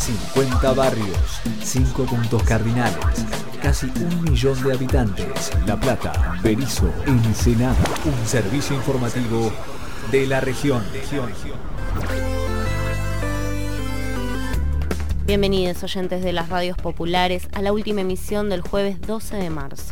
50 barrios, 5 puntos cardinales, casi 1 millón de habitantes. La Plata, Berisso, Ensenada. Un servicio informativo de la región. Bienvenidos oyentes de las radios populares a la última emisión del jueves 12 de marzo.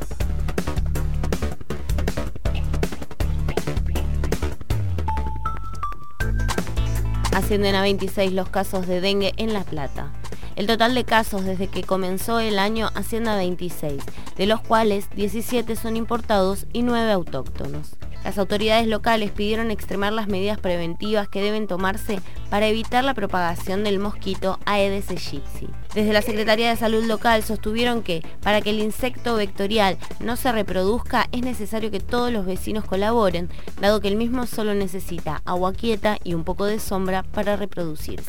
Ascienden a 26 los casos de dengue en La Plata. El total de casos desde que comenzó el año asciende a 26, de los cuales 17 son importados y 9 autóctonos. Las autoridades locales pidieron extremar las medidas preventivas que deben tomarse para evitar la propagación del mosquito Aedes aegypti. Desde la Secretaría de Salud local sostuvieron que, para que el insecto vectorial no se reproduzca, es necesario que todos los vecinos colaboren, dado que el mismo solo necesita agua quieta y un poco de sombra para reproducirse.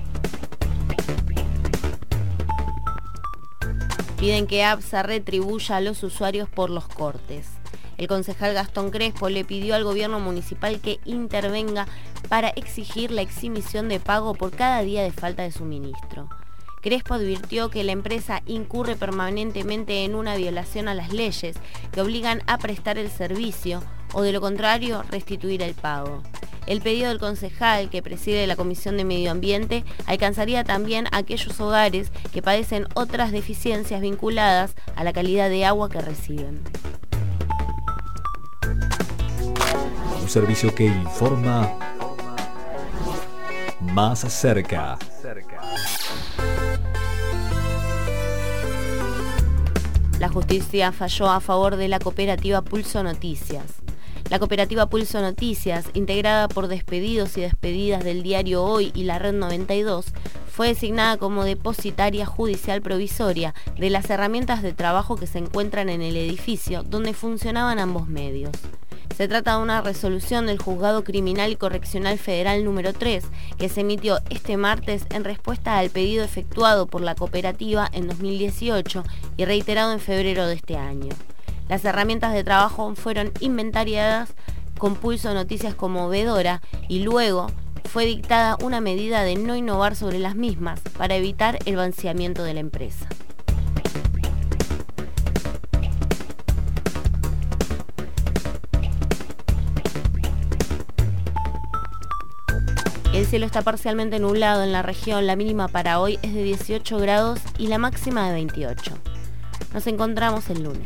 Piden que APSA retribuya a los usuarios por los cortes. El concejal Gastón Crespo le pidió al gobierno municipal que intervenga para exigir la exhibición de pago por cada día de falta de suministro. Crespo advirtió que la empresa incurre permanentemente en una violación a las leyes que obligan a prestar el servicio o, de lo contrario, restituir el pago. El pedido del concejal, que preside la Comisión de Medio Ambiente, alcanzaría también a aquellos hogares que padecen otras deficiencias vinculadas a la calidad de agua que reciben. Un servicio que informa más cerca. La justicia falló a favor de la cooperativa Pulso Noticias. La cooperativa Pulso Noticias, integrada por despedidos y despedidas del diario Hoy y la Red 92, fue designada como depositaria judicial provisoria de las herramientas de trabajo que se encuentran en el edificio donde funcionaban ambos medios. Se trata de una resolución del Juzgado Criminal y Correccional Federal número 3, que se emitió este martes en respuesta al pedido efectuado por la cooperativa en 2018 y reiterado en febrero de este año. Las herramientas de trabajo fueron inventariadas con Pulso Noticias como veedora y luego fue dictada una medida de no innovar sobre las mismas para evitar el vaciamiento de la empresa. El cielo está parcialmente nublado en la región, la mínima para hoy es de 18 grados y la máxima de 28. Nos encontramos el lunes.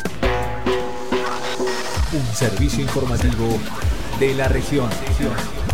Un servicio informativo de la región.